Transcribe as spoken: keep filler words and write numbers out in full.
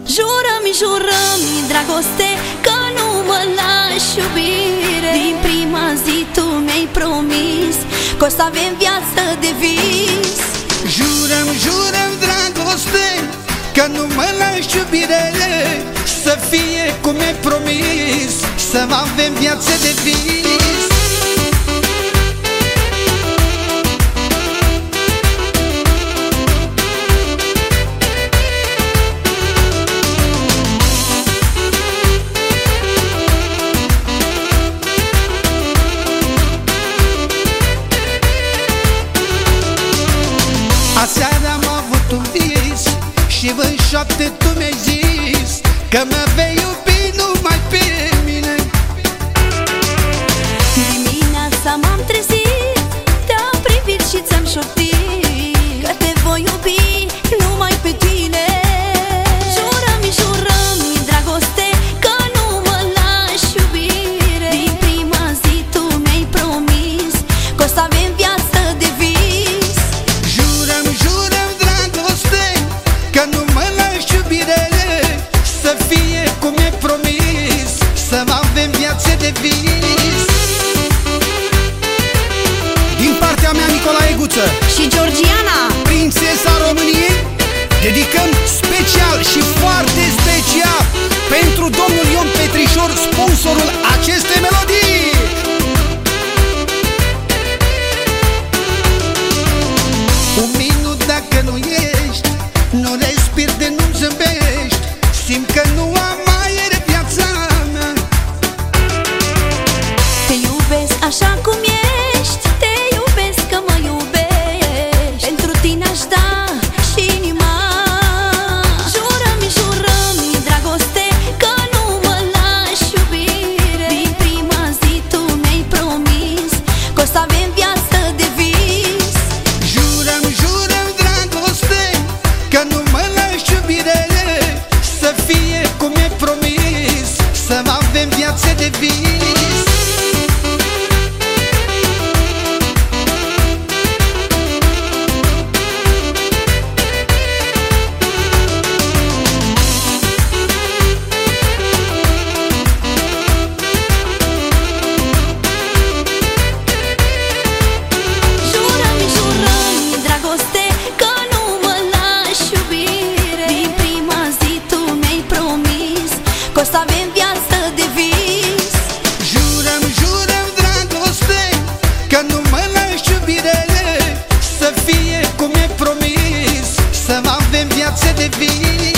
Jurăm-mi, jurăm-mi, dragoste, că nu mă lași, iubire. Din prima zi tu mi-ai promis că o să avem viață de vis. Jurăm, jurăm, dragoste, că nu mă lași, iubire. Să fie cum mi-ai promis, să avem viață de vis. Aseară am avut un vis și în șoapte tu mi-ai zis că mă vei iubi numai pe mine. Dimineața m-am trezit, te-am privit și ți-am șoptit că te voi iubi numai pe tine. Jurăm-mi, jurăm-mi, dragoste, că nu mă lași, iubire. Din prima zi tu mi-ai promis că o să avem viață de vis. Jurăm, jurăm, dragoste, că nu mă lași, iubire. Să fie cum mi-ai promis, să avem viață de vis. Din partea mea, Nicolae Guță Și Georgiana, prințesa României, dedicăm special și foarte special pentru domnul Ion Petrișor, sponsorul acestei melodii. Un minut dacă nu ești, nu respiri de nu zâmbești, simt că nu am aer în viața mea. te iubesc așa cum ești, te iubesc că mă iubești. Pentru tine aș da și inima. Jurăm-mi, jurăm-mi, dragoste, că nu mă lași, iubire. Din prima zi tu mi-ai promis că o să avem viață de vis. Jurăm, jurăm, dragoste, că nu mă lași, iubire. Să fie cum mi-ai promis, să avem viață de vis. Jurăm-mi, jurăm-mi, dragoste, că nu mă lași, iubire. Din prima zi tu mi-ai promis că o să avem viață de vis. Jurăm, jurăm, dragoste, că nu mă lași, iubire. Să fie cum mi-ai promis, să avem viață de vis.